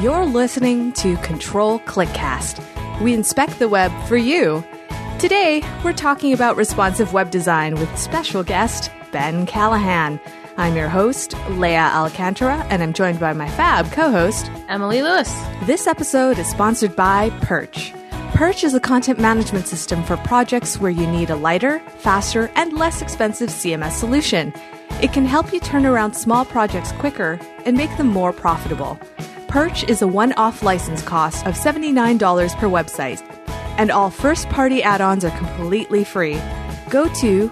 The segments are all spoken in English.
You're listening to Control Clickcast. We inspect the web for you. Today, we're talking about responsive web design with special guest, Ben Callahan. I'm your host, Leah Alcantara, and I'm joined by my fab co-host, Emily Lewis. This episode is sponsored by Perch. Perch is a content management system for projects where you need a lighter, faster, and less expensive CMS solution. It can help you turn around small projects quicker and make them more profitable. Perch is a one-off license cost of $79 per website, and all first-party add-ons are completely free. Go to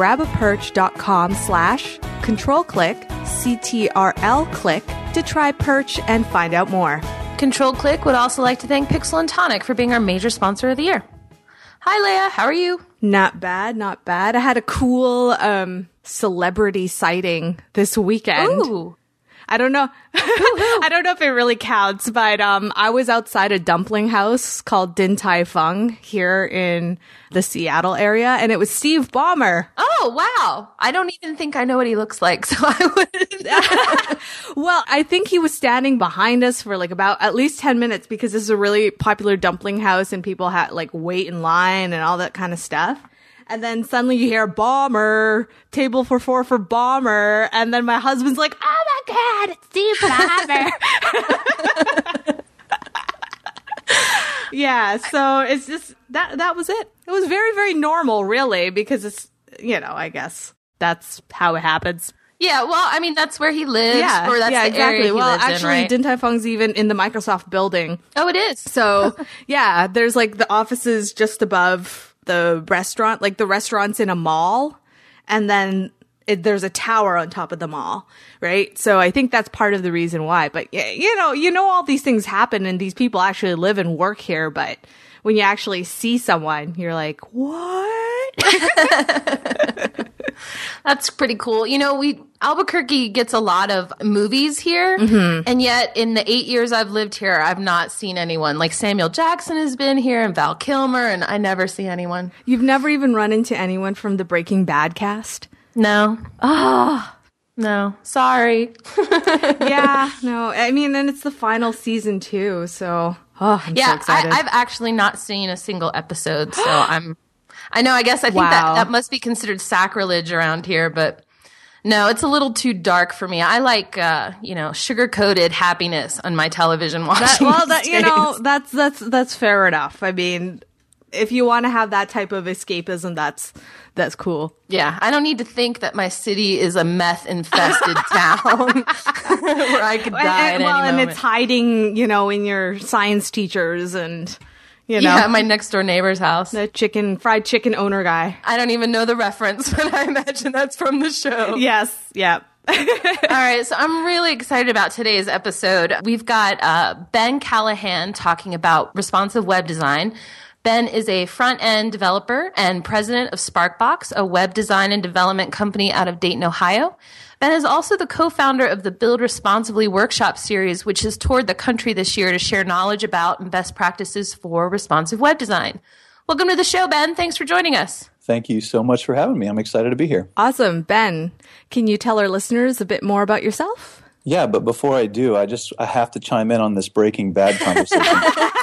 grabaperch.com/controlclick, CTRL click, to try Perch and find out more. Control Click would also like to thank Pixel and Tonic for being our major sponsor of the year. Hi, Leah. How are you? Not bad, not bad. I had a cool celebrity sighting this weekend. Ooh. I don't know. I don't know if it really counts, but I was outside a dumpling house called Din Tai Fung here in the Seattle area, and it was Steve Ballmer. Oh, wow. I don't even think I know what he looks like, so I wouldn't. Well, I think he was standing behind us for like about at least 10 minutes because this is a really popular dumpling house and people had like wait in line and all that kind of stuff. And then suddenly you hear Ballmer, table for four for Ballmer. And then my husband's like, oh my God, it's Steve Ballmer. Yeah, so it's just, that was it. It was very, very normal, really, because it's, I guess that's how it happens. Yeah, well, I mean, that's where he lives. Yeah, or that's the exactly. area he lives actually, in, right? Din Tai Fung's even in the Microsoft building. Oh, it is? So, yeah, there's like the offices just above the restaurant, like the restaurant's in a mall, and then there's a tower on top of the mall, right? So I think that's part of the reason why. But all these things happen and these people actually live and work here, but when you actually see someone, you're like, what? That's pretty cool. Albuquerque gets a lot of movies here, and yet in the 8 years I've lived here, I've not seen anyone. Like Samuel Jackson has been here and Val Kilmer, and I never see anyone. You've never even run into anyone from the Breaking Bad cast? No. Oh. No. Sorry. Yeah, no. I mean, and it's the final season too, so I'm so excited. I've actually not seen a single episode, so I know, I guess I think that must be considered sacrilege around here, but no, it's a little too dark for me. I like, sugar-coated happiness on my television watching. That's fair enough. I mean, if you want to have that type of escapism, that's cool. Yeah, I don't need to think that my city is a meth-infested town where I could die at any moment. And it's hiding, in your science teachers and... Yeah, my next door neighbor's house. The fried chicken owner guy. I don't even know the reference, but I imagine that's from the show. Yes, yeah. All right, so I'm really excited about today's episode. We've got Ben Callahan talking about responsive web design. Ben is a front-end developer and president of Sparkbox, a web design and development company out of Dayton, Ohio. Ben is also the co-founder of the Build Responsibly workshop series, which has toured the country this year to share knowledge about and best practices for responsive web design. Welcome to the show, Ben. Thanks for joining us. Thank you so much for having me. I'm excited to be here. Awesome. Ben, can you tell our listeners a bit more about yourself? Yeah, but before I do, I have to chime in on this Breaking Bad conversation.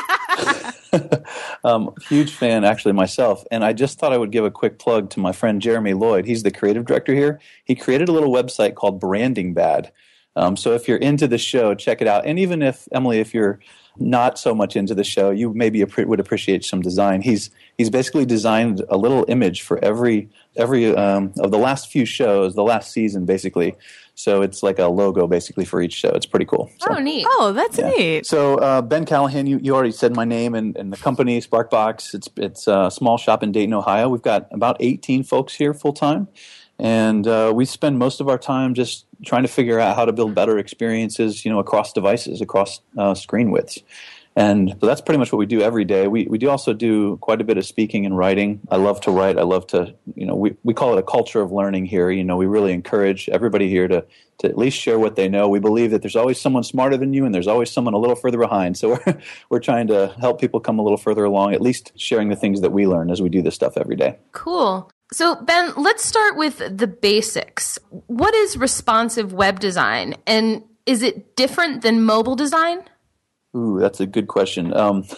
Huge fan, actually, myself. And I just thought I would give a quick plug to my friend Jeremy Lloyd. He's the creative director here. He created a little website called Branding Bad. So if you're into the show, check it out. And even if, Emily, if you're not so much into the show, you maybe would appreciate some design. He's basically designed a little image for every of the last few shows, the last season, basically. So it's like a logo basically for each show. It's pretty cool. So, oh, neat. Oh, that's neat. So Ben Callahan, you already said my name and the company, Sparkbox. It's a small shop in Dayton, Ohio. We've got about 18 folks here full time. And we spend most of our time just trying to figure out how to build better experiences, across devices, across screen widths. And so that's pretty much what we do every day. We do also do quite a bit of speaking and writing. I love to write. I love to, we call it a culture of learning here. We really encourage everybody here to at least share what they know. We believe that there's always someone smarter than you and there's always someone a little further behind. So we're trying to help people come a little further along, at least sharing the things that we learn as we do this stuff every day. Cool. So, Ben, let's start with the basics. What is responsive web design, and is it different than mobile design? Ooh, that's a good question.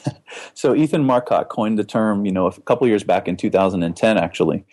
So Ethan Marcotte coined the term, a couple years back in 2010, actually.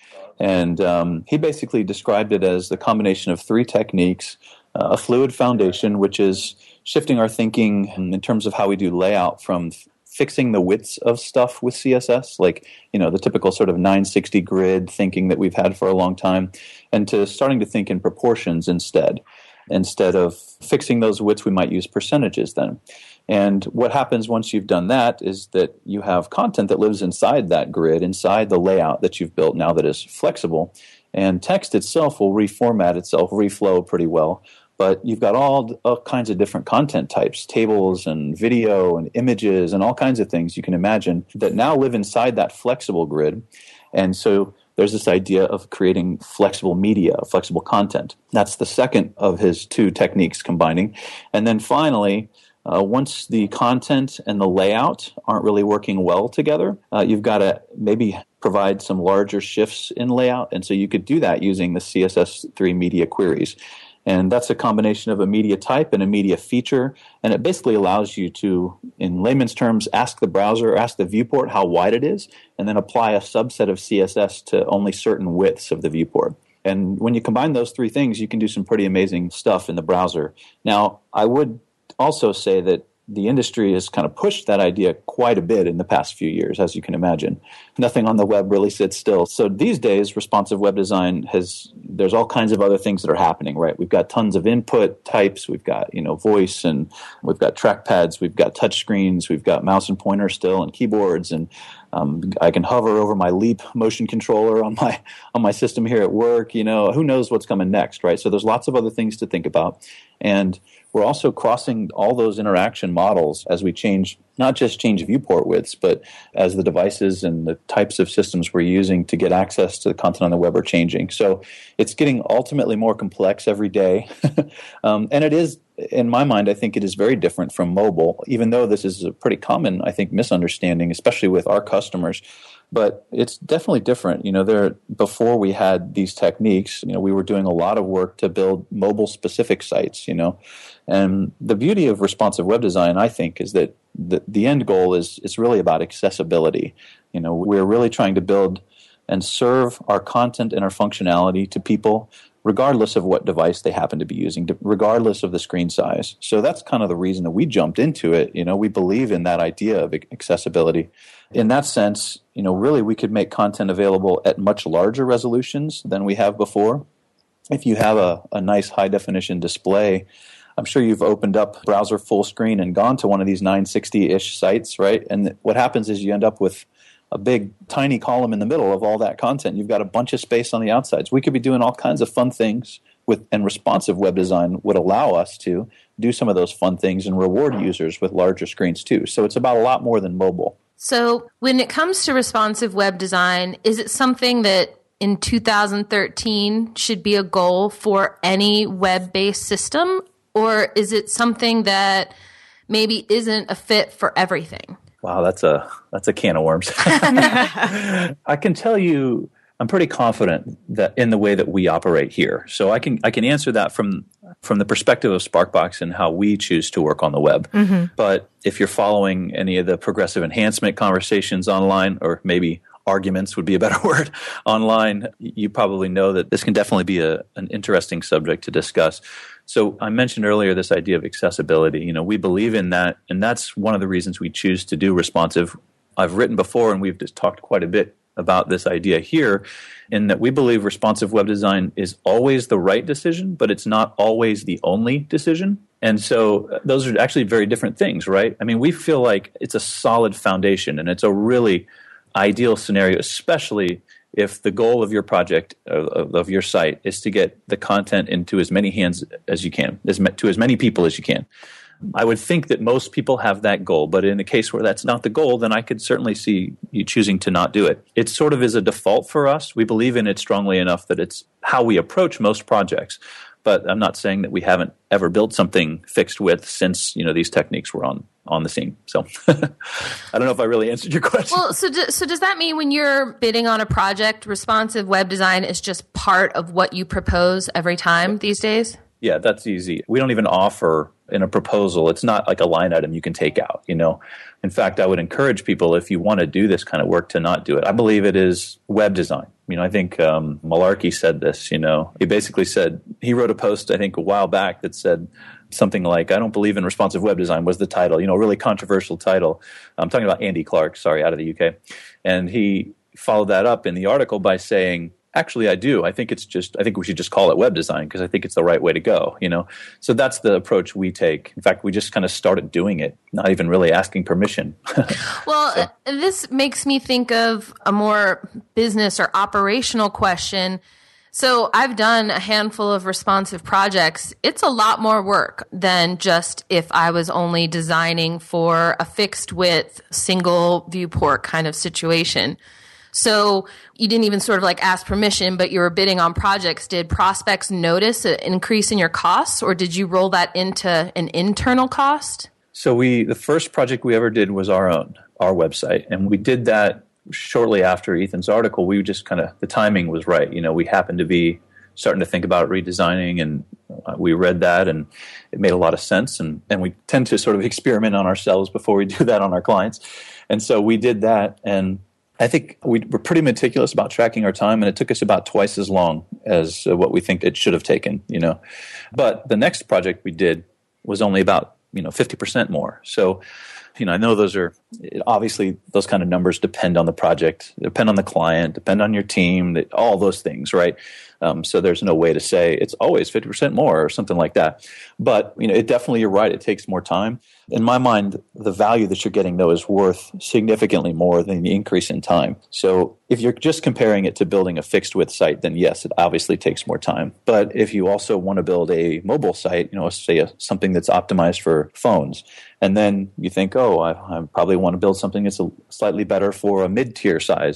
And he basically described it as the combination of three techniques, a fluid foundation, which is shifting our thinking in terms of how we do layout from fixing the widths of stuff with CSS, like, the typical sort of 960 grid thinking that we've had for a long time, and to starting to think in proportions instead. Instead of fixing those widths, we might use percentages then. And what happens once you've done that is that you have content that lives inside that grid, inside the layout that you've built now that is flexible. And text itself will reformat itself, reflow pretty well. But you've got all kinds of different content types, tables and video and images and all kinds of things you can imagine that now live inside that flexible grid. And so there's this idea of creating flexible media, flexible content. That's the second of his two techniques combining. And then finally, once the content and the layout aren't really working well together, you've got to maybe provide some larger shifts in layout. And so you could do that using the CSS3 media queries. And that's a combination of a media type and a media feature. And it basically allows you to, in layman's terms, ask the browser, ask the viewport how wide it is, and then apply a subset of CSS to only certain widths of the viewport. And when you combine those three things, you can do some pretty amazing stuff in the browser. Now, I would also say that the industry has kind of pushed that idea quite a bit in the past few years, as you can imagine. Nothing on the web really sits still. So these days, responsive web design there's all kinds of other things that are happening, right? We've got tons of input types. We've got, voice, and we've got trackpads. We've got touch screens. We've got mouse and pointer still and keyboards. And I can hover over my Leap motion controller on my system here at work. Who knows what's coming next, right? So there's lots of other things to think about. And we're also crossing all those interaction models as we not just change viewport widths, but as the devices and the types of systems we're using to get access to the content on the web are changing. So it's getting ultimately more complex every day. And it is, in my mind, I think it is very different from mobile, even though this is a pretty common, I think, misunderstanding, especially with our customers. But it's definitely different. Before we had these techniques, we were doing a lot of work to build mobile-specific sites, And the beauty of responsive web design, I think, is that the end goal is really about accessibility. We're really trying to build and serve our content and our functionality to people regardless of what device they happen to be using, regardless of the screen size. So that's kind of the reason that we jumped into it. We believe in that idea of accessibility. In that sense, really we could make content available at much larger resolutions than we have before. If you have a nice high-definition display, I'm sure you've opened up browser full screen and gone to one of these 960-ish sites, right? And what happens is you end up with a big, tiny column in the middle of all that content. You've got a bunch of space on the outsides. We could be doing all kinds of fun things and responsive web design would allow us to do some of those fun things and reward users with larger screens too. So it's about a lot more than mobile. So when it comes to responsive web design, is it something that in 2013 should be a goal for any web-based system? Or is it something that maybe isn't a fit for everything? Wow, that's a can of worms. I can tell you, I'm pretty confident that in the way that we operate here. So I can answer that from the perspective of Sparkbox and how we choose to work on the web. Mm-hmm. But if you're following any of the progressive enhancement conversations online, or maybe arguments would be a better word, online, you probably know that this can definitely be an interesting subject to discuss. So I mentioned earlier this idea of accessibility. We believe in that, and that's one of the reasons we choose to do responsive. I've written before, and we've just talked quite a bit about this idea here, in that we believe responsive web design is always the right decision, but it's not always the only decision. And so those are actually very different things, right? I mean, we feel like it's a solid foundation, and it's a really ideal scenario, especially if the goal of your project, of your site, is to get the content into as many hands as you can, to as many people as you can. I would think that most people have that goal, but in a case where that's not the goal, then I could certainly see you choosing to not do it. It sort of is a default for us. We believe in it strongly enough that it's how we approach most projects. But I'm not saying that we haven't ever built something fixed width since these techniques were on the scene. So I don't know if I really answered your question. Well, so does that mean when you're bidding on a project, responsive web design is just part of what you propose every time these days? Yeah, that's easy. We don't even offer in a proposal. It's not like a line item you can take out, In fact, I would encourage people, if you want to do this kind of work, to not do it. I believe it is web design. I think Malarkey said this, He basically said, he wrote a post, I think, a while back that said something like, I don't believe in responsive web design was the title, a really controversial title. I'm talking about Andy Clark, out of the UK. And he followed that up in the article by saying, actually, I do. I think we should just call it web design because I think it's the right way to go, So that's the approach we take. In fact, we just kind of started doing it, not even really asking permission. Well, this makes me think of a more business or operational question. So I've done a handful of responsive projects. It's a lot more work than just if I was only designing for a fixed width, single viewport kind of situation. So you didn't even sort of like ask permission, but you were bidding on projects. Did prospects notice an increase in your costs, or did you roll that into an internal cost? So the first project we ever did was our website. And we did that shortly after Ethan's article. We just the timing was right. We happened to be starting to think about redesigning, and we read that, and it made a lot of sense. And we tend to sort of experiment on ourselves before we do that on our clients. And so we did that, and I think we were pretty meticulous about tracking our time, and it took us about twice as long as what we think it should have taken, But the next project we did was only about, 50% more. So, I know obviously those kind of numbers depend on the project, depend on the client, depend on your team, all those things, right? So there's no way to say it's always 50% more or something like that. But, it definitely, you're right, it takes more time. In my mind, the value that you're getting, though, is worth significantly more than the increase in time. So if you're just comparing it to building a fixed width site, then yes, it obviously takes more time. But if you also want to build a mobile site, say something that's optimized for phones, and then you think, I probably want to build something that's slightly better for a mid-tier size,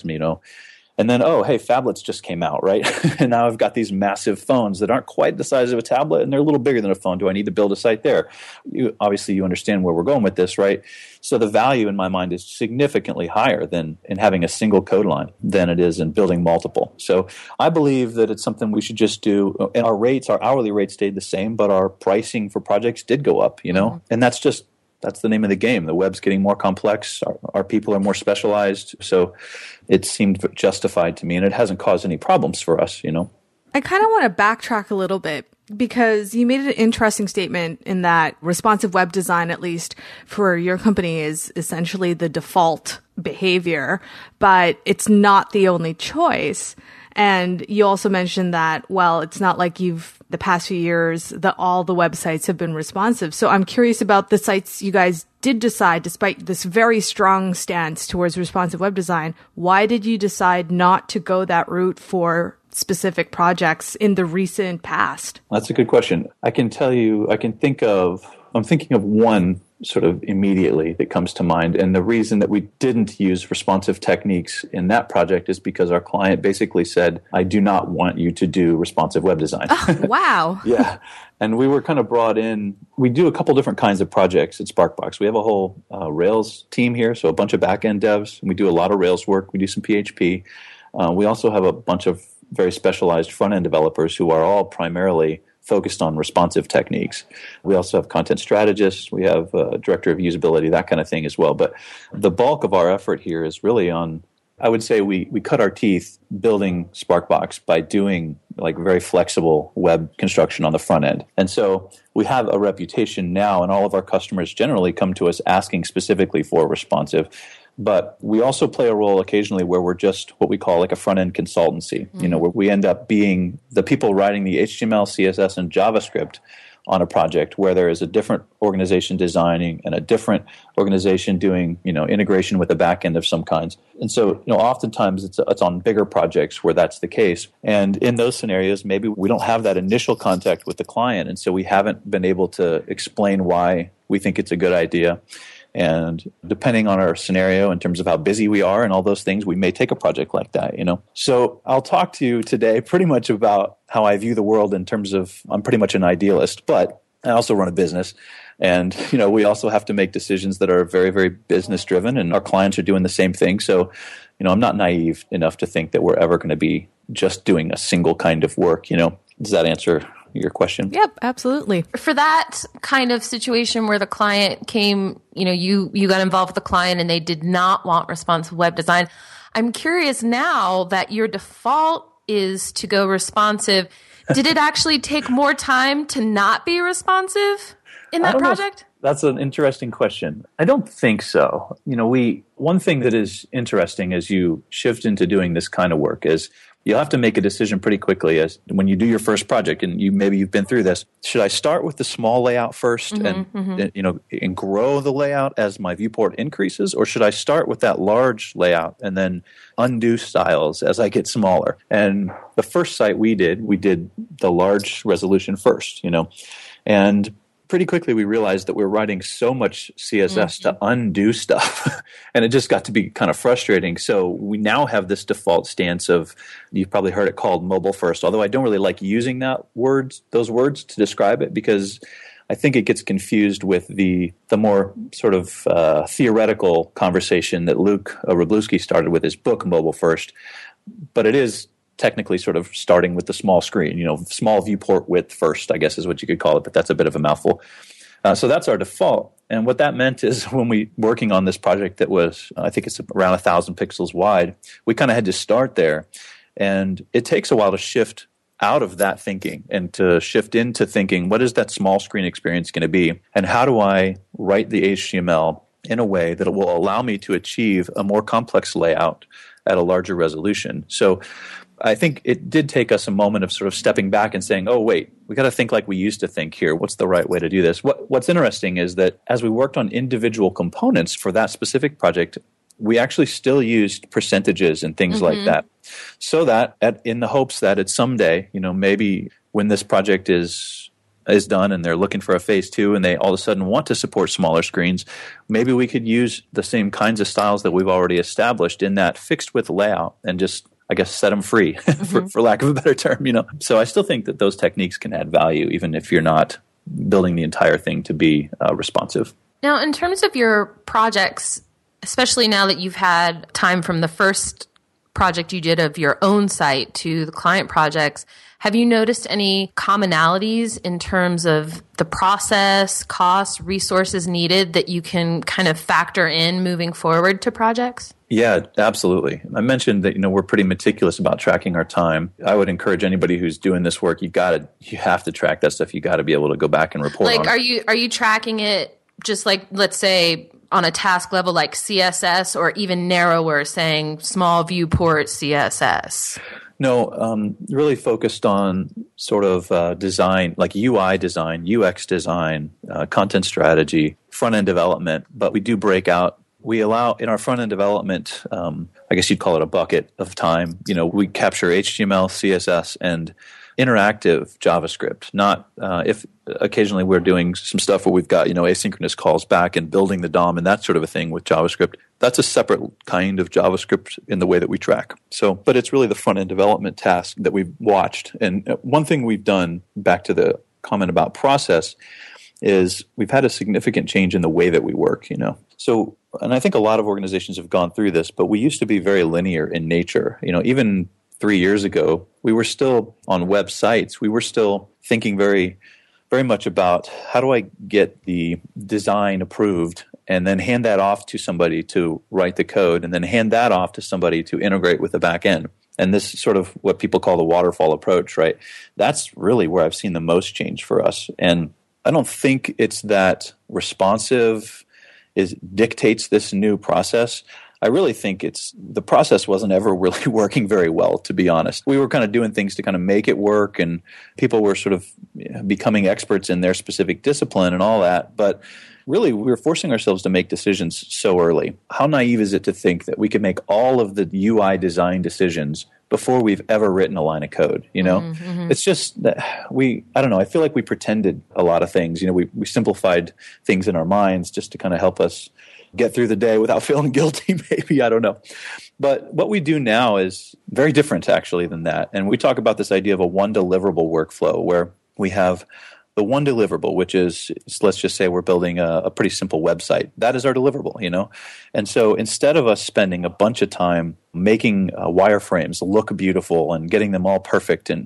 And then, hey, phablets just came out, right? And now I've got these massive phones that aren't quite the size of a tablet, and they're a little bigger than a phone. Do I need to build a site there? Obviously, you understand where we're going with this, right? So the value in my mind is significantly higher than in having a single code line than it is in building multiple. So I believe that it's something we should just do. And our hourly rates stayed the same, but our pricing for projects did go up, And that's the name of the game. The web's getting more complex. Our people are more specialized. So it seemed justified to me, and it hasn't caused any problems for us, I kind of want to backtrack a little bit because you made an interesting statement in that responsive web design, at least for your company, is essentially the default behavior, but it's not the only choice. And you also mentioned that, it's not like the past few years, all the websites have been responsive. So I'm curious about the sites you guys did decide, despite this very strong stance towards responsive web design, why did you decide not to go that route for specific projects in the recent past? That's a good question. I can tell you, I'm thinking of one sort of immediately that comes to mind. And the reason that we didn't use responsive techniques in that project is because our client basically said, I do not want you to do responsive web design. Oh, wow. Yeah. And we were kind of brought in. We do a couple different kinds of projects at Sparkbox. We have a whole Rails team here, so a bunch of back-end devs. We do a lot of Rails work. We do some PHP. We also have a bunch of very specialized front-end developers who are all primarily focused on responsive techniques. We also have content strategists. We have a director of usability, that kind of thing as well. But the bulk of our effort here is really on, I would say we cut our teeth building Sparkbox by doing like very flexible web construction on the front end. And so we have a reputation now, and all of our customers generally come to us asking specifically for responsive. But we also play a role occasionally where we're just what we call like a front-end consultancy, where we end up being the people writing the HTML, CSS, and JavaScript on a project where there is a different organization designing and a different organization doing, integration with the back end of some kinds. And so, oftentimes it's on bigger projects where that's the case. And in those scenarios, maybe we don't have that initial contact with the client. And so we haven't been able to explain why we think it's a good idea. And depending on our scenario in terms of how busy we are and all those things, we may take a project like that, So I'll talk to you today pretty much about how I view the world in terms of I'm pretty much an idealist, but I also run a business. And, we also have to make decisions that are very, very business driven, and our clients are doing the same thing. So, I'm not naive enough to think that we're ever going to be just doing a single kind of work, Does that answer your question. Yep, absolutely. For that kind of situation where the client came, you got involved with the client and they did not want responsive web design, I'm curious now that your default is to go responsive. Did it actually take more time to not be responsive in that project? That's an interesting question. I don't think so. One thing that is interesting as you shift into doing this kind of work is you'll have to make a decision pretty quickly as when you do your first project, and maybe you've been through this. Should I start with the small layout first and grow the layout as my viewport increases, or should I start with that large layout and then undo styles as I get smaller? And the first site we did the large resolution first, and pretty quickly we realized that we were writing so much CSS to undo stuff, and it just got to be kind of frustrating. So we now have this default stance of, you've probably heard it called mobile first, although I don't really like using those words to describe it, because I think it gets confused with the more sort of theoretical conversation that Luke Wroblewski started with his book, Mobile First. But it is technically sort of starting with the small screen, small viewport width first, I guess is what you could call it, but that's a bit of a mouthful. So that's our default. And what that meant is when we working on this project that was, I think it's around 1,000 pixels wide, we kind of had to start there. And it takes a while to shift out of that thinking and to shift into thinking, what is that small screen experience going to be? And how do I write the HTML in a way that it will allow me to achieve a more complex layout at a larger resolution? So I think it did take us a moment of sort of stepping back and saying, oh, wait, we got to think like we used to think here. What's the right way to do this? What's interesting is that as we worked on individual components for that specific project, we actually still used percentages and things like that, so that in the hopes that at someday, maybe when this project is done and they're looking for a phase 2 and they all of a sudden want to support smaller screens, maybe we could use the same kinds of styles that we've already established in that fixed width layout and just, I guess, set them free, for lack of a better term, So I still think that those techniques can add value, even if you're not building the entire thing to be responsive. Now, in terms of your projects, especially now that you've had time from the first project you did of your own site to the client projects, have you noticed any commonalities in terms of the process, costs, resources needed that you can kind of factor in moving forward to projects? Yeah, absolutely. I mentioned that, we're pretty meticulous about tracking our time. I would encourage anybody who's doing this work, you have to track that stuff. You got to be able to go back and report on it. Are you tracking it just like, let's say, on a task level like CSS, or even narrower, saying small viewport CSS? No, really focused on sort of design, like UI design, UX design, content strategy, front-end development. But we do break out. We allow, in our front-end development, I guess you'd call it a bucket of time. We capture HTML, CSS, and interactive JavaScript. Not if occasionally we're doing some stuff where we've got asynchronous calls back and building the DOM and that sort of a thing with JavaScript. That's a separate kind of JavaScript in the way that we track. So, but it's really the front end development task that we've watched. And one thing we've done, back to the comment about process, is we've had a significant change in the way that we work. So, and I think a lot of organizations have gone through this, but we used to be very linear in nature. Even 3 years ago, we were still on websites. We were still thinking very, very much about how do I get the design approved and then hand that off to somebody to write the code and then hand that off to somebody to integrate with the back end. And this is sort of what people call the waterfall approach, right? That's really where I've seen the most change for us. And I don't think it's that responsive dictates this new process. I really think the process wasn't ever really working very well, to be honest. We were kind of doing things to kind of make it work, and people were sort of becoming experts in their specific discipline and all that. But really, we were forcing ourselves to make decisions so early. How naive is it to think that we could make all of the UI design decisions before we've ever written a line of code? It's just that I don't know, I feel like we pretended a lot of things. We simplified things in our minds just to kind of help us get through the day without feeling guilty, maybe. I don't know. But what we do now is very different, actually, than that. And we talk about this idea of a one deliverable workflow, where we have the one deliverable, which is, let's just say we're building a pretty simple website. That is our deliverable, And so instead of us spending a bunch of time making wireframes look beautiful and getting them all perfect and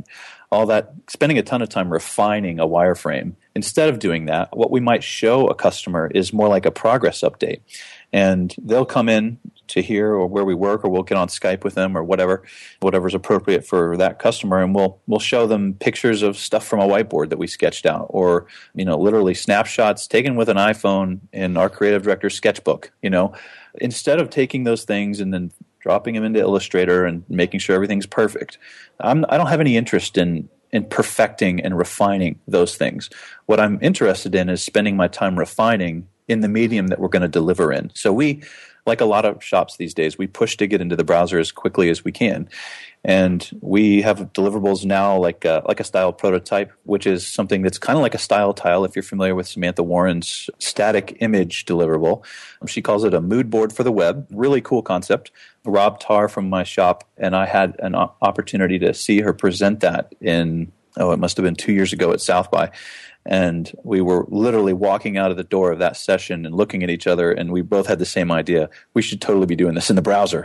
all that, spending a ton of time refining a wireframe. Instead of doing that, what we might show a customer is more like a progress update. And they'll come in to here or where we work, or we'll get on Skype with them or whatever's appropriate for that customer, and we'll show them pictures of stuff from a whiteboard that we sketched out, or literally snapshots taken with an iPhone in our creative director's sketchbook. Instead of taking those things and then dropping them into Illustrator and making sure everything's perfect, I don't have any interest in perfecting and refining those things. What I'm interested in is spending my time refining in the medium that we're going to deliver in. So we, like a lot of shops these days, we push to get into the browser as quickly as we can. And we have deliverables now like a style prototype, which is something that's kind of like a style tile if you're familiar with Samantha Warren's static image deliverable. She calls it a mood board for the web. Really cool concept. Rob Tarr from my shop and I had an opportunity to see her present that it must have been 2 years ago at South by. And we were literally walking out of the door of that session and looking at each other, and we both had the same idea. We should totally be doing this in the browser,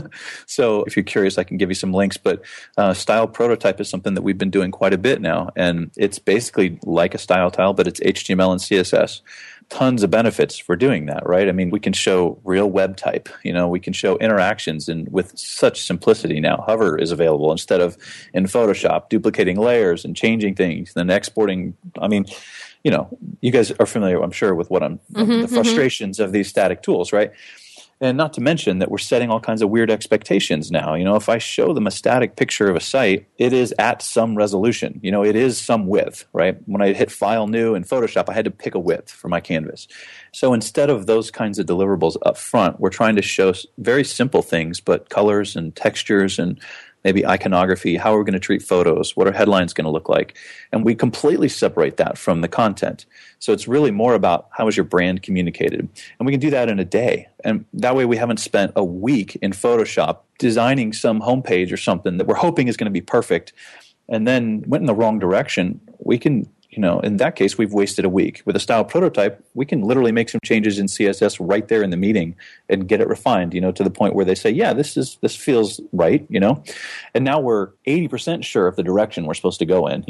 So if you're curious, I can give you some links. But Style Prototype is something that we've been doing quite a bit now, and it's basically like a style tile, but it's HTML and CSS. Tons of benefits for doing that, right? I mean, we can show real web type, we can show interactions, and with such simplicity now, hover is available instead of in Photoshop, duplicating layers and changing things, then exporting. I mean, you guys are familiar, I'm sure, with the frustrations of these static tools, right? And not to mention that we're setting all kinds of weird expectations now. If I show them a static picture of a site, it is at some resolution. It is some width, right? When I hit File New in Photoshop, I had to pick a width for my canvas. So instead of those kinds of deliverables up front, we're trying to show very simple things, but colors and textures and maybe iconography, how we're going to treat photos, what our headline's going to look like. And we completely separate that from the content. So it's really more about how is your brand communicated. And we can do that in a day. And that way we haven't spent a week in Photoshop designing some homepage or something that we're hoping is going to be perfect and then went in the wrong direction. We can, in that case, we've wasted a week. With a style prototype, we can literally make some changes in CSS right there in the meeting and get it refined, to the point where they say, yeah, this feels right, And now we're 80% sure of the direction we're supposed to go in,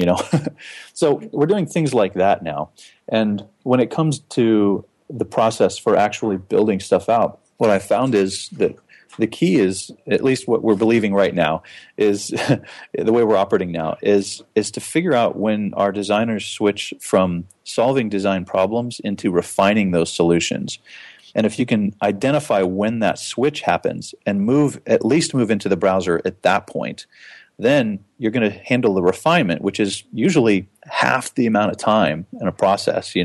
So we're doing things like that now. And when it comes to the process for actually building stuff out, what I found is that the key is, at least what we're believing right now, is the way we're operating now, is to figure out when our designers switch from solving design problems into refining those solutions. And if you can identify when that switch happens and at least move into the browser at that point, then you're going to handle the refinement, which is usually half the amount of time in a process,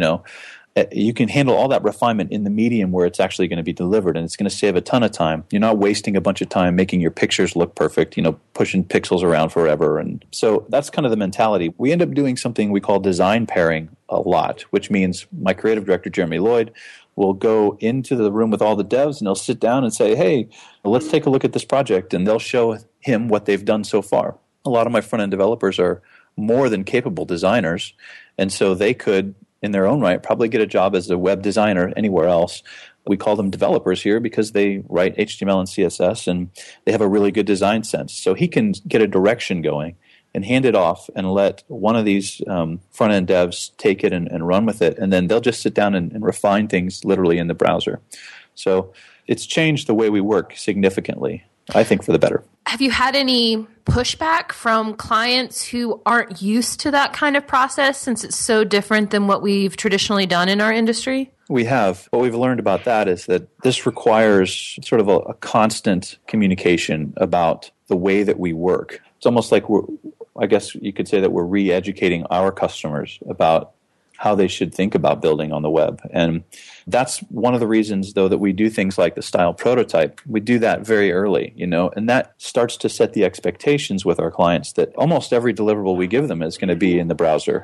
You can handle all that refinement in the medium where it's actually going to be delivered, and it's going to save a ton of time. You're not wasting a bunch of time making your pictures look perfect, pushing pixels around forever. And so that's kind of the mentality. We end up doing something we call design pairing a lot, which means my creative director, Jeremy Lloyd, will go into the room with all the devs, and they'll sit down and say, hey, let's take a look at this project, and they'll show him what they've done so far. A lot of my front-end developers are more than capable designers, and so they could, in their own right, probably get a job as a web designer anywhere else. We call them developers here because they write HTML and CSS, and they have a really good design sense. So he can get a direction going and hand it off and let one of these front-end devs take it and run with it, and then they'll just sit down and refine things literally in the browser. So it's changed the way we work significantly, I think, for the better. Have you had any pushback from clients who aren't used to that kind of process, since it's so different than what we've traditionally done in our industry? We have. What we've learned about that is that this requires sort of a constant communication about the way that we work. It's almost like I guess you could say that we're re-educating our customers about how they should think about building on the web. And that's one of the reasons, though, that we do things like the style prototype. We do that very early, and that starts to set the expectations with our clients that almost every deliverable we give them is going to be in the browser,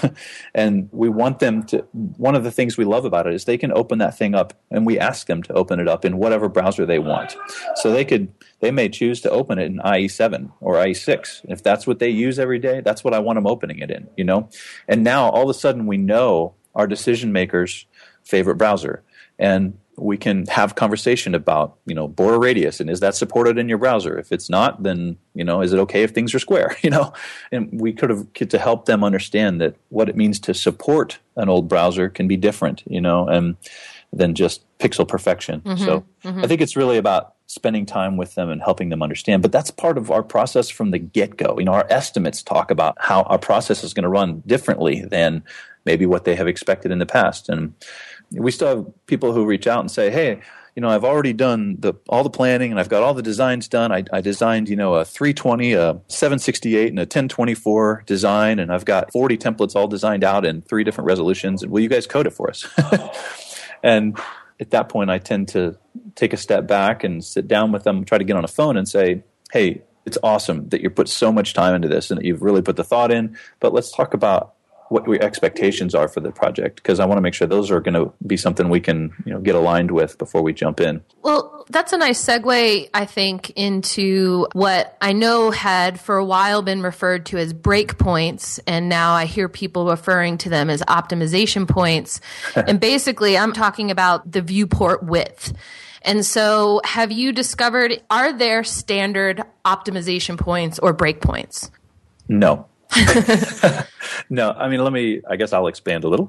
and we want them to, one of the things we love about it is they can open that thing up, and we ask them to open it up in whatever browser they want. So they may choose to open it in IE7 or IE6. If that's what they use every day, that's what I want them opening it in, And now all of a sudden we know our decision makers' favorite browser. And we can have conversation about, border radius, and is that supported in your browser? If it's not, then, is it okay if things are square? And we could have get to help them understand that what it means to support an old browser can be different, and than just pixel perfection. So I think it's really about spending time with them and helping them understand. But that's part of our process from the get-go. Our estimates talk about how our process is going to run differently than maybe what they have expected in the past. And we still have people who reach out and say, hey, I've already done all the planning and I've got all the designs done. I designed, a 320, a 768, and a 1024 design, and I've got 40 templates all designed out in 3 different resolutions. And will you guys code it for us? And at that point, I tend to take a step back and sit down with them, try to get on a phone and say, hey, it's awesome that you put so much time into this and that you've really put the thought in, but let's talk about what your expectations are for the project, because I want to make sure those are going to be something we can get aligned with before we jump in. Well, that's a nice segue, I think, into what I know had for a while been referred to as breakpoints, and now I hear people referring to them as optimization points. And basically, I'm talking about the viewport width. And so have you discovered, are there standard optimization points or breakpoints? No. No, I guess I'll expand a little.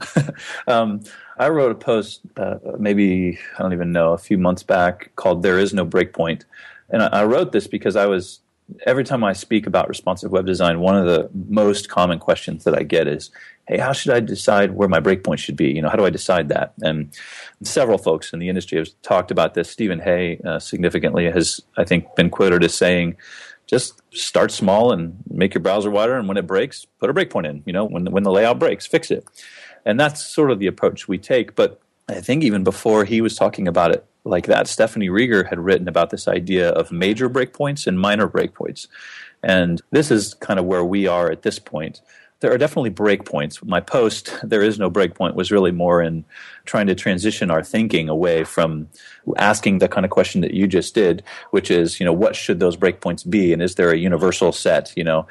I wrote a post maybe, I don't even know, a few months back called There Is No Breakpoint. And I wrote this because every time I speak about responsive web design, one of the most common questions that I get is, hey, how should I decide where my breakpoint should be? How do I decide that? And several folks in the industry have talked about this. Stephen Hay significantly has, I think, been quoted as saying, just start small and make your browser wider, and when it breaks, put a breakpoint in. When the layout breaks, fix it. And that's sort of the approach we take. But I think even before he was talking about it like that, Stephanie Rieger had written about this idea of major breakpoints and minor breakpoints. And this is kind of where we are at this point. There are definitely breakpoints. My post, There Is No Breakpoint, was really more in trying to transition our thinking away from asking the kind of question that you just did, which is, what should those breakpoints be? And is there a universal set?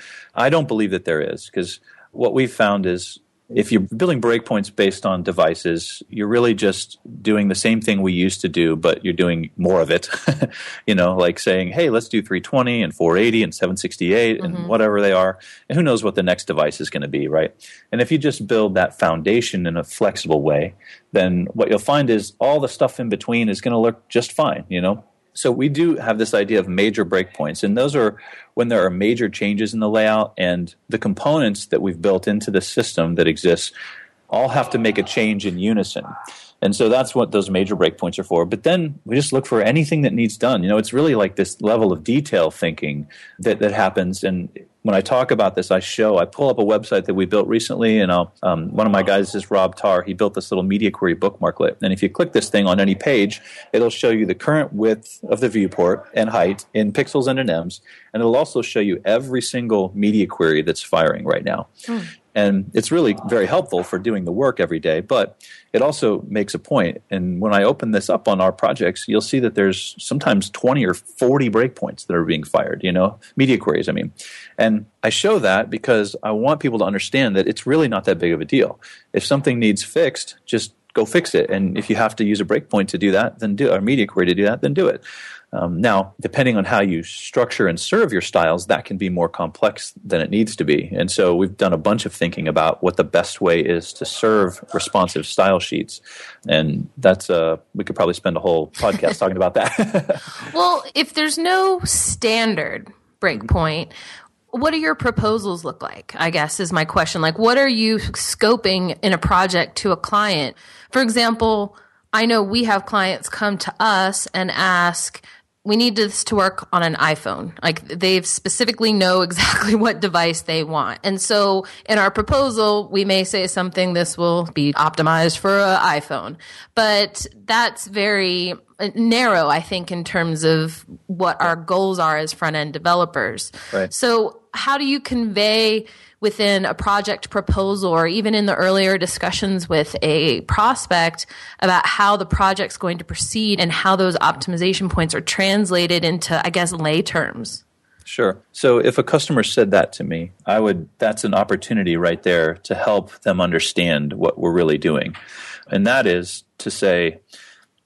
I don't believe that there is, because what we've found is if you're building breakpoints based on devices, you're really just doing the same thing we used to do, but you're doing more of it. Like saying, hey, let's do 320 and 480 and 768 and whatever they are. And who knows what the next device is going to be, right? And if you just build that foundation in a flexible way, then what you'll find is all the stuff in between is going to look just fine, So we do have this idea of major breakpoints, and those are when there are major changes in the layout and the components that we've built into the system that exists all have to make a change in unison. And so that's what those major breakpoints are for. But then we just look for anything that needs done. It's really like this level of detail thinking that happens. And when I talk about this, I pull up a website that we built recently, and one of my guys is Rob Tarr. He built this little media query bookmarklet. And if you click this thing on any page, it'll show you the current width of the viewport and height in pixels and in ems. And it'll also show you every single media query that's firing right now. And it's really very helpful for doing the work every day, but it also makes a point. And when I open this up on our projects, you'll see that there's sometimes 20 or 40 breakpoints that are being fired, media queries, And I show that because I want people to understand that it's really not that big of a deal. If something needs fixed, just go fix it. And if you have to use a breakpoint to do that, then do it. Or a media query to do that, then do it. Now, depending on how you structure and serve your styles, that can be more complex than it needs to be. And so we've done a bunch of thinking about what the best way is to serve responsive style sheets. And that's we could probably spend a whole podcast talking about that. Well, if there's no standard breakpoint, what do your proposals look like, I guess, is my question. Like, what are you scoping in a project to a client? For example, I know we have clients come to us and ask, we need this to work on an iPhone. Like, they specifically know exactly what device they want. And so in our proposal, we may say something, this will be optimized for an iPhone. But that's very narrow, I think, in terms of what our goals are as front-end developers. Right. So how do you convey within a project proposal or even in the earlier discussions with a prospect about how the project's going to proceed and how those optimization points are translated into, I guess, lay terms? Sure. So if a customer said that to me, that's an opportunity right there to help them understand what we're really doing. And that is to say,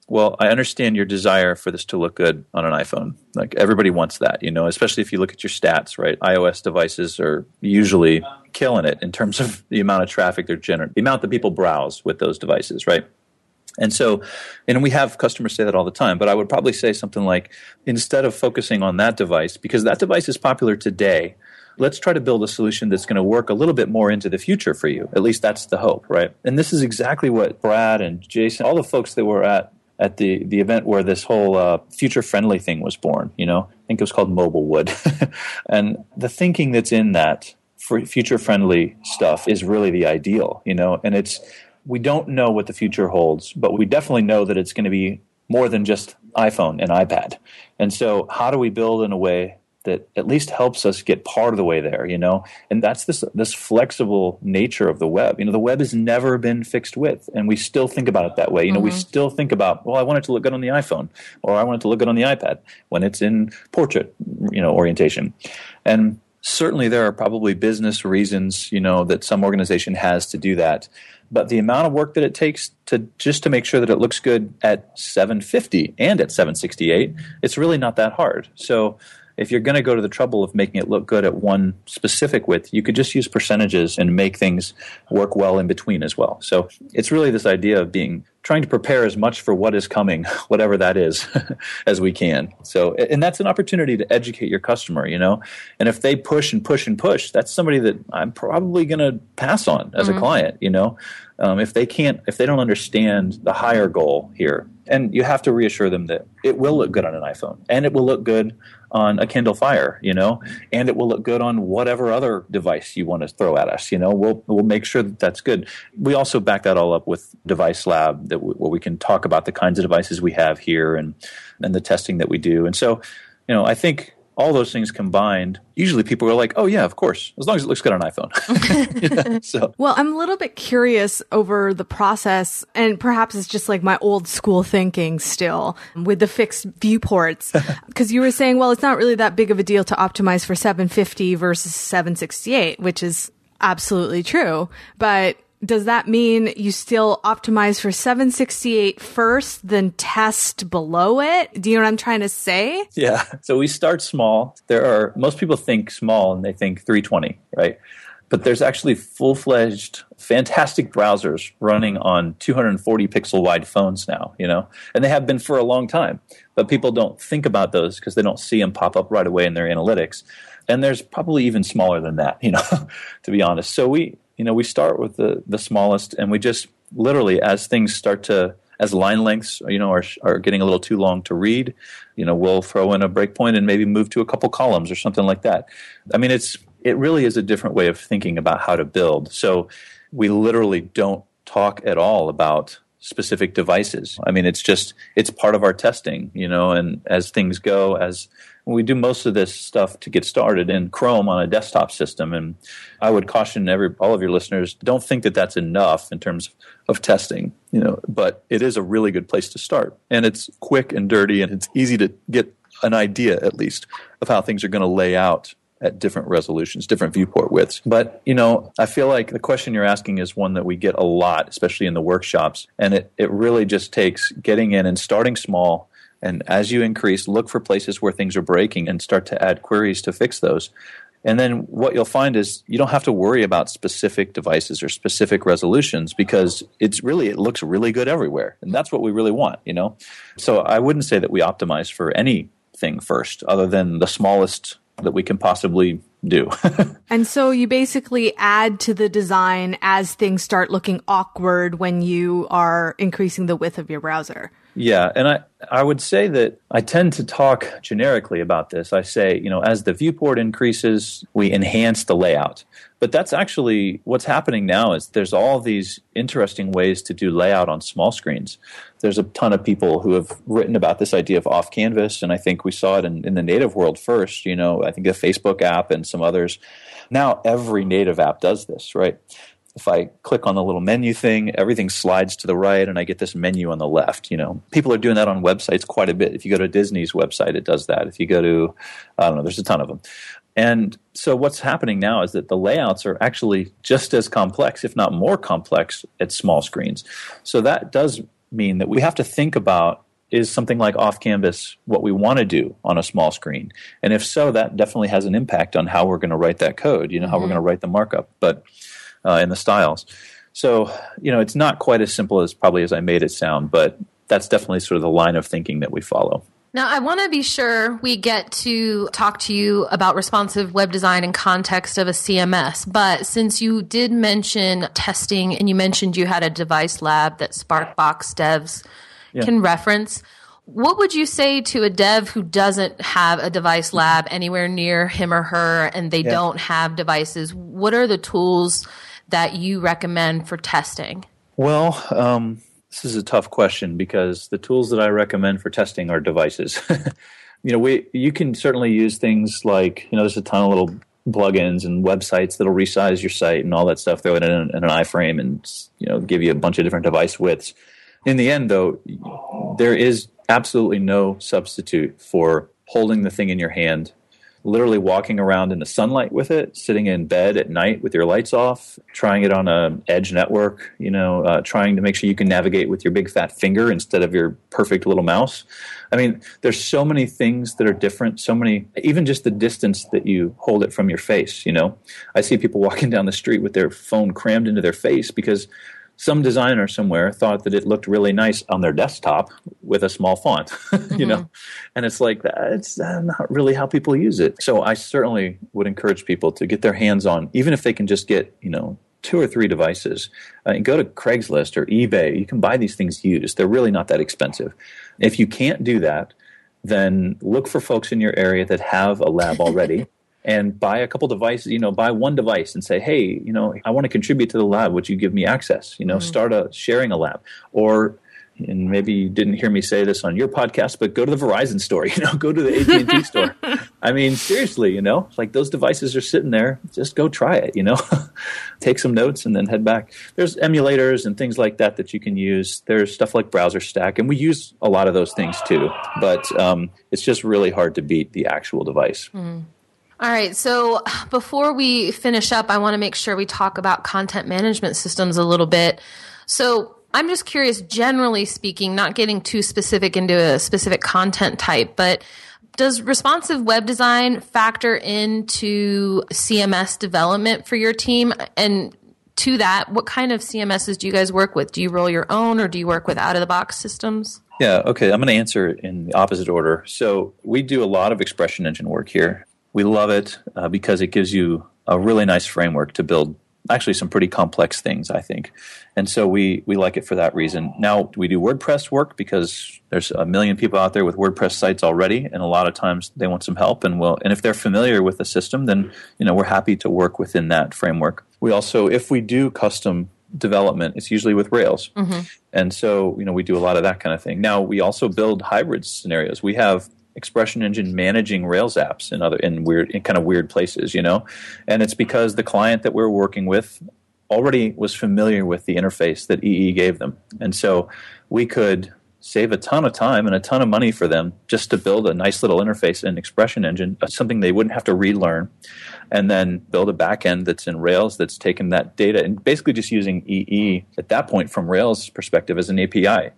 Well, I understand your desire for this to look good on an iPhone. Like everybody wants that, especially if you look at your stats, right? iOS devices are usually killing it in terms of the amount of traffic they're generating, the amount that people browse with those devices, right? And so, and we have customers say that all the time, but I would probably say something like, instead of focusing on that device, because that device is popular today, let's try to build a solution that's going to work a little bit more into the future for you. At least that's the hope, right? And this is exactly what Brad and Jason, all the folks that were at the event where this whole future-friendly thing was born, I think it was called Mobilewood. And the thinking that's in that for future-friendly stuff is really the ideal, and we don't know what the future holds, but we definitely know that it's going to be more than just iPhone and iPad. And so how do we build in a way that at least helps us get part of the way there, And that's this flexible nature of the web. The web has never been fixed width, and we still think about it that way. We still think about, well, I want it to look good on the iPhone, or I want it to look good on the iPad when it's in portrait, orientation. And certainly there are probably business reasons, that some organization has to do that. But the amount of work that it takes to make sure that it looks good at 750 and at 768, it's really not that hard. So if you're going to go to the trouble of making it look good at one specific width, you could just use percentages and make things work well in between as well. So it's really this idea of trying to prepare as much for what is coming, whatever that is, as we can. So, and that's an opportunity to educate your customer, And if they push and push and push, that's somebody that I'm probably going to pass on as a client, If they don't understand the higher goal here. And you have to reassure them that it will look good on an iPhone, and it will look good on a Kindle Fire, and it will look good on whatever other device you want to throw at us, We'll make sure that that's good. We also back that all up with Device Lab, where we can talk about the kinds of devices we have here and the testing that we do. And so, I think all those things combined, usually people are like, oh yeah, of course, as long as it looks good on iPhone. So. Well, I'm a little bit curious over the process, and perhaps it's just like my old school thinking still with the fixed viewports. Because you were saying, well, it's not really that big of a deal to optimize for 750 versus 768, which is absolutely true. But does that mean you still optimize for 768 first, then test below it? Do you know what I'm trying to say? Yeah. So we start small. Most people think small and they think 320, right? But there's actually full-fledged, fantastic browsers running on 240 pixel wide phones now, and they have been for a long time. But people don't think about those because they don't see them pop up right away in their analytics. And there's probably even smaller than that, to be honest. So we start with the smallest, and we just literally, as line lengths, are getting a little too long to read, we'll throw in a breakpoint and maybe move to a couple columns or something like that. I mean, it really is a different way of thinking about how to build. So we literally don't talk at all about specific devices. I mean, it's part of our testing, and as things go, we do most of this stuff to get started in Chrome on a desktop system. And I would caution all of your listeners, don't think that that's enough in terms of testing, but it is a really good place to start. And it's quick and dirty, and it's easy to get an idea, at least, of how things are going to lay out at different resolutions, different viewport widths. But, I feel like the question you're asking is one that we get a lot, especially in the workshops. And it really just takes getting in and starting small. And as you increase, look for places where things are breaking and start to add queries to fix those. And then what you'll find is you don't have to worry about specific devices or specific resolutions, because it looks really good everywhere. And that's what we really want, So I wouldn't say that we optimize for anything first other than the smallest that we can possibly do. And so you basically add to the design as things start looking awkward when you are increasing the width of your browser. Yeah, and I would say that I tend to talk generically about this. I say, as the viewport increases, we enhance the layout. But that's actually what's happening now is there's all these interesting ways to do layout on small screens. There's a ton of people who have written about this idea of off canvas, and I think we saw it in the native world first. I think the Facebook app and some others. Now every native app does this, right? If I click on the little menu thing, everything slides to the right, and I get this menu on the left. People are doing that on websites quite a bit. If you go to Disney's website, it does that. If you go to, there's a ton of them. And so what's happening now is that the layouts are actually just as complex, if not more complex, at small screens. So that does mean that we have to think about, is something like off-canvas what we want to do on a small screen? And if so, that definitely has an impact on how we're going to write that code, how we're going to write the markup, but and the styles. So, it's not quite as simple as probably as I made it sound, but that's definitely sort of the line of thinking that we follow. Now, I want to be sure we get to talk to you about responsive web design in context of a CMS. But since you did mention testing and you mentioned you had a device lab that Sparkbox devs can reference, what would you say to a dev who doesn't have a device lab anywhere near him or her and they don't have devices? What are the tools that you recommend for testing? Well, this is a tough question because the tools that I recommend for testing are devices. You can certainly use things like, there's a ton of little plugins and websites that'll resize your site and all that stuff, throw it in an iframe and, give you a bunch of different device widths. In the end, though, there is absolutely no substitute for holding the thing in your hand, literally walking around in the sunlight with it, sitting in bed at night with your lights off, trying it on a edge network, trying to make sure you can navigate with your big fat finger instead of your perfect little mouse. I mean, there's so many things that are different, so many, even just the distance that you hold it from your face, I see people walking down the street with their phone crammed into their face because some designer somewhere thought that it looked really nice on their desktop with a small font, and it's like, that's not really how people use it. So I certainly would encourage people to get their hands on, even if they can just get, 2 or 3 devices, and go to Craigslist or eBay. You can buy these things used. They're really not that expensive. If you can't do that, then look for folks in your area that have a lab already. And buy a couple devices, buy one device and say, hey, I want to contribute to the lab. Would you give me access? Start sharing a lab. Or, and maybe you didn't hear me say this on your podcast, but go to the Verizon store, go to the AT&T store. I mean, seriously, like those devices are sitting there. Just go try it, Take some notes and then head back. There's emulators and things like that you can use. There's stuff like Browser Stack, and we use a lot of those things too. But it's just really hard to beat the actual device. Mm. All right, so before we finish up, I want to make sure we talk about content management systems a little bit. So I'm just curious, generally speaking, not getting too specific into a specific content type, but does responsive web design factor into CMS development for your team? And to that, what kind of CMSs do you guys work with? Do you roll your own or do you work with out-of-the-box systems? Yeah, okay, I'm going to answer in the opposite order. So we do a lot of expression engine work here. We love it because it gives you a really nice framework to build actually some pretty complex things, I think. And so we like it for that reason. Now, we do WordPress work because there's a million people out there with WordPress sites already, and a lot of times they want some help. And if they're familiar with the system, then we're happy to work within that framework. We also, if we do custom development, it's usually with Rails. Mm-hmm. And so, we do a lot of that kind of thing. Now, we also build hybrid scenarios. We have Expression Engine managing Rails apps in kind of weird places, and it's because the client that we're working with already was familiar with the interface that EE gave them, and so we could save a ton of time and a ton of money for them just to build a nice little interface in Expression Engine, something they wouldn't have to relearn, and then build a backend that's in Rails that's taken that data and basically just using EE at that point from Rails' perspective as an API,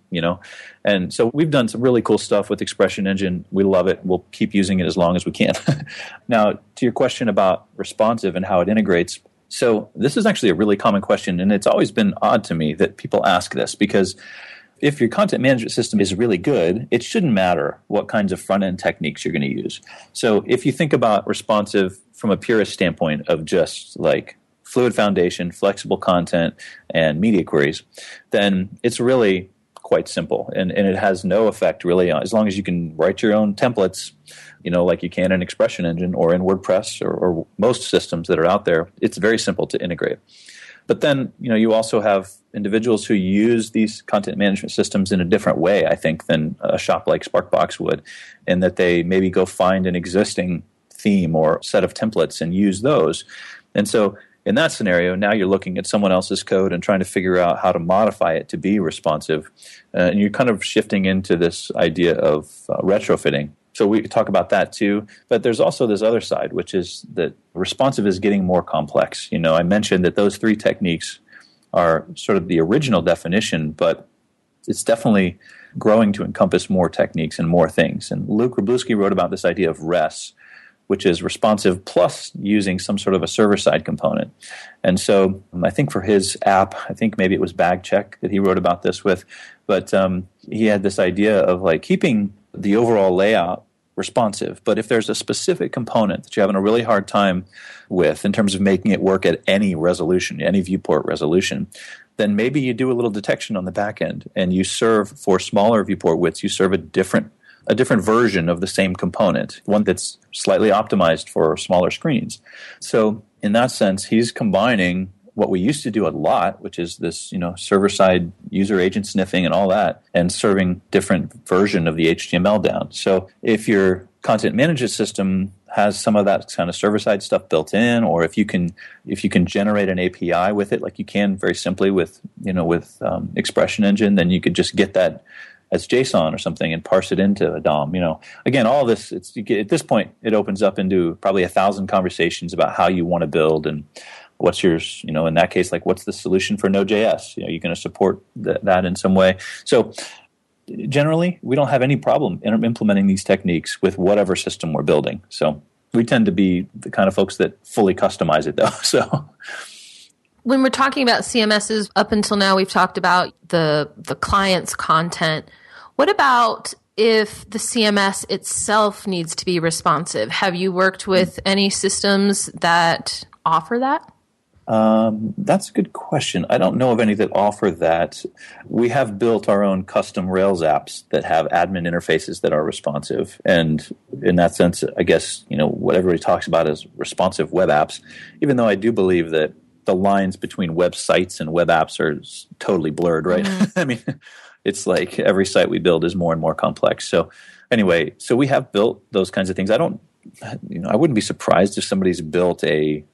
And so we've done some really cool stuff with Expression Engine. We love it. We'll keep using it as long as we can. Now, to your question about responsive and how it integrates, so this is actually a really common question, and it's always been odd to me that people ask this because if your content management system is really good, it shouldn't matter what kinds of front-end techniques you're going to use. So if you think about responsive from a purist standpoint of just like fluid foundation, flexible content, and media queries, then it's really quite simple. And it has no effect really on, as long as you can write your own templates, like you can in Expression Engine or in WordPress or most systems that are out there. It's very simple to integrate. But then, you also have individuals who use these content management systems in a different way, I think, than a shop like Sparkbox would, in that they maybe go find an existing theme or set of templates and use those. And so in that scenario, now you're looking at someone else's code and trying to figure out how to modify it to be responsive. And you're kind of shifting into this idea of retrofitting. So we talk about that too, but there's also this other side, which is that responsive is getting more complex. I mentioned that those 3 techniques are sort of the original definition, but it's definitely growing to encompass more techniques and more things. And Luke Wroblewski wrote about this idea of REST, which is responsive plus using some sort of a server-side component. And so I think for his app, I think maybe it was BagCheck that he wrote about this with, but he had this idea of like keeping the overall layout responsive. But if there's a specific component that you're having a really hard time with in terms of making it work at any resolution, any viewport resolution, then maybe you do a little detection on the back end and you serve for smaller viewport widths, you serve a different version of the same component, one that's slightly optimized for smaller screens. So in that sense, he's combining what we used to do a lot, which is this, server-side user agent sniffing and all that, and serving different version of the HTML down. So if your content management system has some of that kind of server-side stuff built in, or if you can generate an API with it, like you can very simply with Expression Engine, then you could just get that as JSON or something and parse it into a DOM. Again, all this, at this point, it opens up into probably 1,000 conversations about how you want to build and what's yours, in that case, like what's the solution for Node.js? You're going to support that in some way. So generally, we don't have any problem implementing these techniques with whatever system we're building. So we tend to be the kind of folks that fully customize it, though. So when we're talking about CMSs, up until now, we've talked about the client's content. What about if the CMS itself needs to be responsive? Have you worked with any systems that offer that? That's a good question. I don't know of any that offer that. We have built our own custom Rails apps that have admin interfaces that are responsive. And in that sense, I guess, what everybody talks about is responsive web apps, even though I do believe that the lines between websites and web apps are totally blurred, right? Mm-hmm. I mean, it's like every site we build is more and more complex. So anyway, we have built those kinds of things. I wouldn't be surprised if somebody's built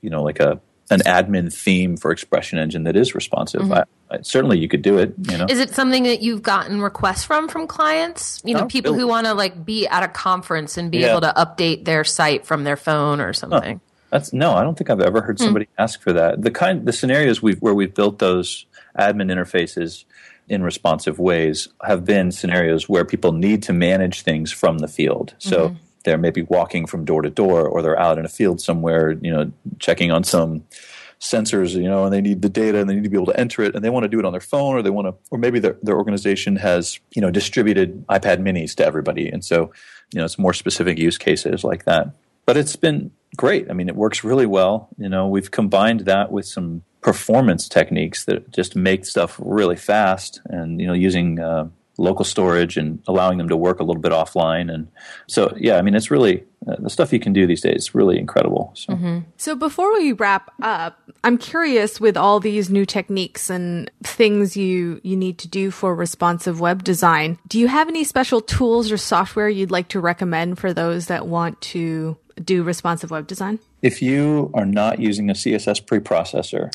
an admin theme for Expression Engine that is responsive. Mm-hmm. Certainly you could do it. Is it something that you've gotten requests from clients? People who want to be at a conference and be able to update their site from their phone or something. I don't think I've ever heard somebody ask for that. The scenarios where we've built those admin interfaces in responsive ways have been scenarios where people need to manage things from the field. So they're maybe walking from door to door, or they're out in a field somewhere, checking on some sensors, and they need the data and they need to be able to enter it, and they want to do it on their phone, or maybe their organization has, distributed iPad minis to everybody. And so, it's more specific use cases like that. But it's been great. I mean, it works really well. We've combined that with some performance techniques that just make stuff really fast, and using local storage and allowing them to work a little bit offline. And so, it's really the stuff you can do these days is really incredible. So. So before we wrap up, I'm curious, with all these new techniques and things you need to do for responsive web design, do you have any special tools or software you'd like to recommend for those that want to do responsive web design? If you are not using a CSS preprocessor,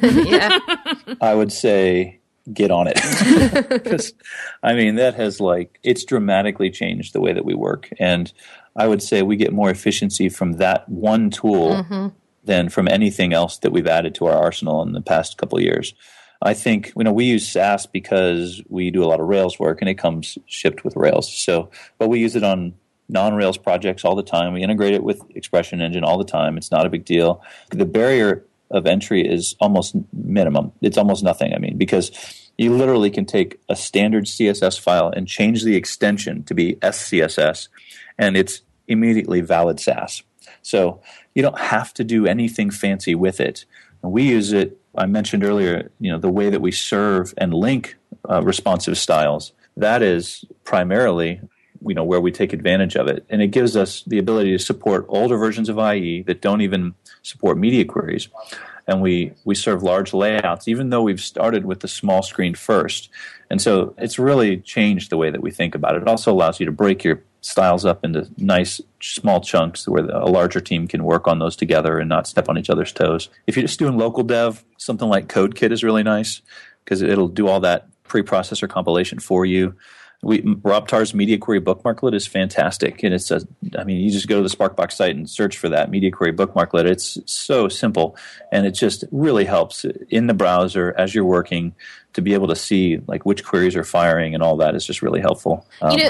I would say get on it. Because, that has it's dramatically changed the way that we work. And I would say we get more efficiency from that one tool than from anything else that we've added to our arsenal in the past couple of years. I think, we use Sass because we do a lot of Rails work and it comes shipped with Rails. So, but we use it on non-Rails projects all the time. We integrate it with Expression Engine all the time. It's not a big deal. The barrier of entry is almost minimum. It's almost nothing, because you literally can take a standard CSS file and change the extension to be SCSS, and it's immediately valid Sass. So you don't have to do anything fancy with it. We use it, I mentioned earlier, the way that we serve and link responsive styles. That is primarily where we take advantage of it. And it gives us the ability to support older versions of IE that don't even support media queries. And we serve large layouts, even though we've started with the small screen first. And so it's really changed the way that we think about it. It also allows you to break your styles up into nice small chunks where a larger team can work on those together and not step on each other's toes. If you're just doing local dev, something like CodeKit is really nice. because it'll do all that preprocessor compilation for you. Rob Tarr's Media Query Bookmarklet is fantastic, and you just go to the Sparkbox site and search for that Media Query Bookmarklet. It's so simple, and it just really helps in the browser as you're working to be able to see like which queries are firing, and all that is just really helpful.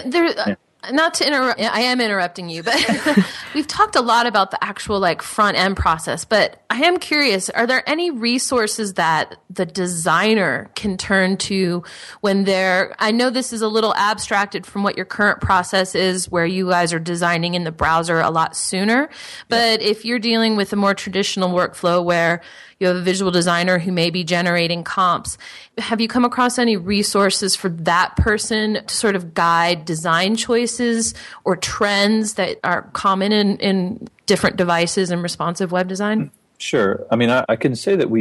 Not to interrupt, I am interrupting you, but we've talked a lot about the actual like front end process, but I am curious, are there any resources that the designer can turn to when I know this is a little abstracted from what your current process is where you guys are designing in the browser a lot sooner, but if you're dealing with a more traditional workflow where you have a visual designer who may be generating comps, have you come across any resources for that person to sort of guide design choices or trends that are common in different devices and responsive web design? Sure. I mean, I can say that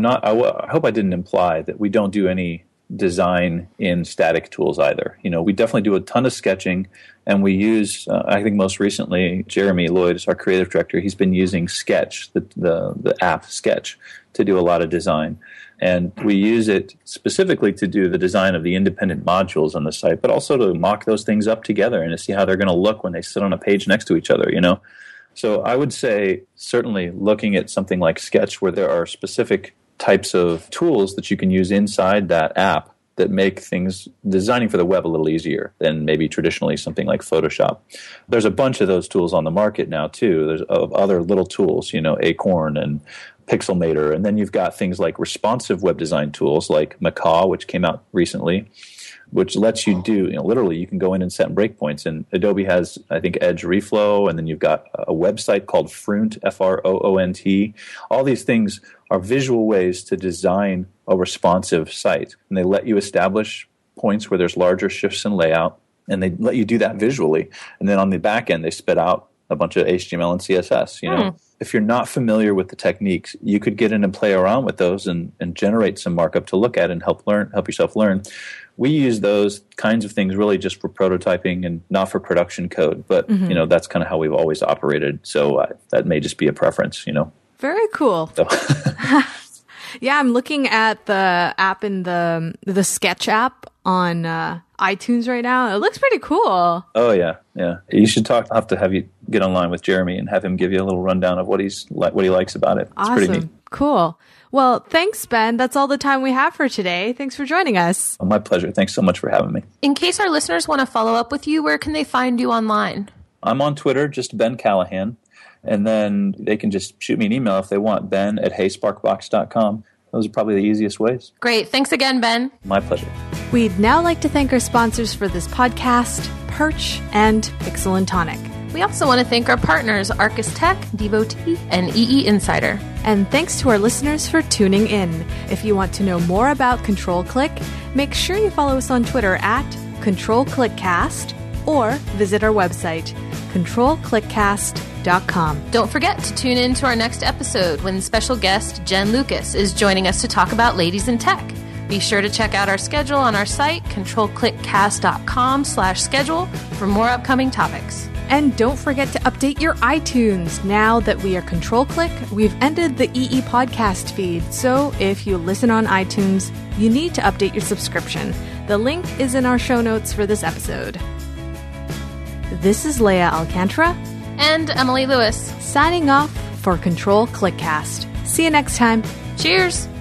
I hope I didn't imply that we don't do any design in static tools either. We definitely do a ton of sketching, and we use, I think most recently, Jeremy Lloyd is our creative director. He's been using Sketch, the app Sketch, to do a lot of design. And we use it specifically to do the design of the independent modules on the site, but also to mock those things up together and to see how they're going to look when they sit on a page next to each other, So I would say certainly looking at something like Sketch, where there are specific types of tools that you can use inside that app that make designing for the web a little easier than maybe traditionally something like Photoshop. There's a bunch of those tools on the market now too. There's other little tools, Acorn and Pixelmator, and then you've got things like responsive web design tools like Macaw, which came out recently, which lets you do, literally you can go in and set breakpoints. And Adobe has, I think, Edge Reflow, and then you've got a website called Froont, F-R-O-O-N-T. All these things are visual ways to design a responsive site. And they let you establish points where there's larger shifts in layout, and they let you do that visually. And then on the back end, they spit out a bunch of HTML and CSS, If you're not familiar with the techniques, you could get in and play around with those and generate some markup to look at and help yourself learn. We use those kinds of things really just for prototyping and not for production code. But, that's kind of how we've always operated. So that may just be a preference, Very cool. So. Yeah, I'm looking at the app in the Sketch app on iTunes right now. It looks pretty cool. Oh, yeah. You should I'll have you get online with Jeremy and have him give you a little rundown of what he likes about it. It's awesome. Pretty neat. Cool. Well, thanks, Ben. That's all the time we have for today. Thanks for joining us. Oh, my pleasure. Thanks so much for having me. In case our listeners want to follow up with you, where can they find you online? I'm on Twitter, just Ben Callahan. And then they can just shoot me an email if they want, ben@heysparkbox.com. Those are probably the easiest ways. Great. Thanks again, Ben. My pleasure. We'd now like to thank our sponsors for this podcast, Perch and Pixel and Tonic. We also want to thank our partners, Arcus Tech, Devotee, and EE Insider. And thanks to our listeners for tuning in. If you want to know more about Control Click, make sure you follow us on Twitter at ControlClickCast or visit our website, controlclickcast.com. Don't forget to tune in to our next episode when special guest Jen Lucas is joining us to talk about ladies in tech. Be sure to check out our schedule on our site, controlclickcast.com/schedule, for more upcoming topics. And don't forget to update your iTunes. Now that we are Control Click, we've ended the EE podcast feed. So if you listen on iTunes, you need to update your subscription. The link is in our show notes for this episode. This is Leah Alcantara and Emily Lewis signing off for Control Clickcast. See you next time. Cheers.